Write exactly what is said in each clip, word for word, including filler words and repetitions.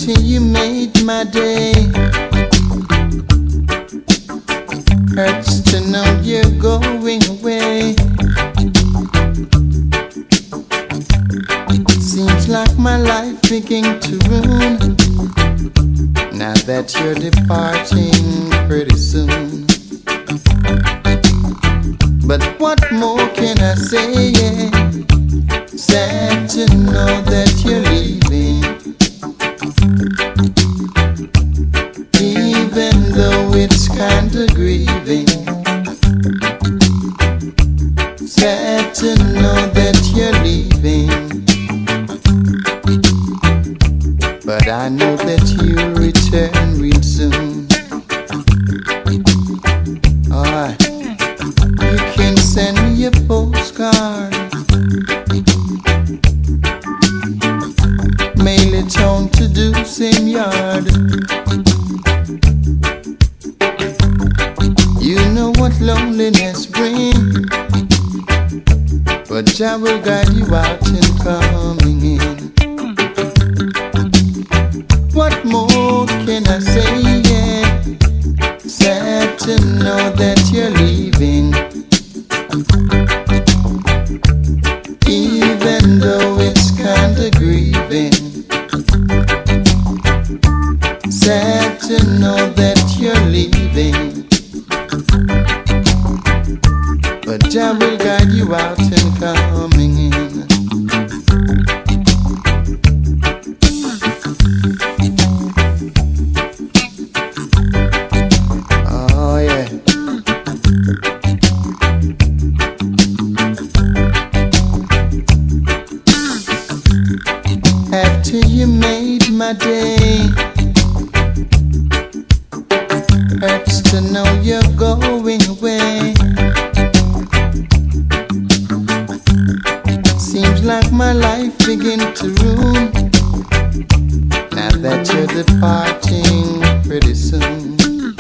After you made my day, hurts to know you're going away. Seems like my life begin to ruin now that you're departing pretty soon. But what more can I say? Yeah. Sad to know that you're leaving, even though it's kinda grieving. Sad to know that you're leaving, but I know that you'll return real soon. Alright, you can send me a postcard, mail it home to do same yard. You know what loneliness brings, but Jah will guide you out and coming in. What more can I say? Yeah, sad to know that you're leaving, even though it's kinda grieving. Sad to know that you're leaving, but Jah will guide you out and coming in. Oh yeah. After you made my day, hurts to know you're going away. Seems like my life begin to ruin now that you're departing pretty soon.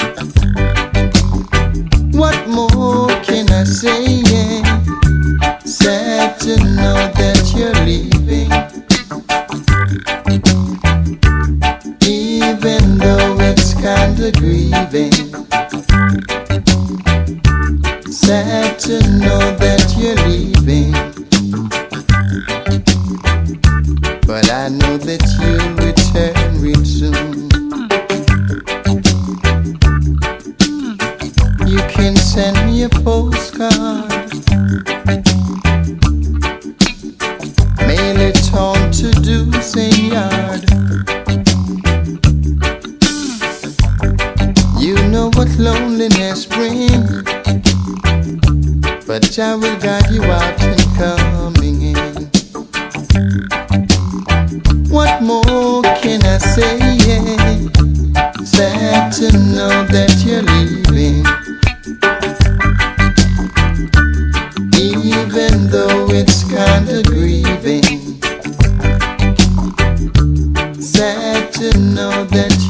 What more can I say? Yeah. Sad to know that you're leaving, even though it's kinda grieving. Sad to know that you're leaving, but I know that you'll return real soon. You can send me a postcard, mail it home to do same yard. You know what loneliness brings, but Jah will guide you out and coming in. What more can I say? Yeah. Sad to know that you're leaving, even though it's kinda grieving. Sad to know that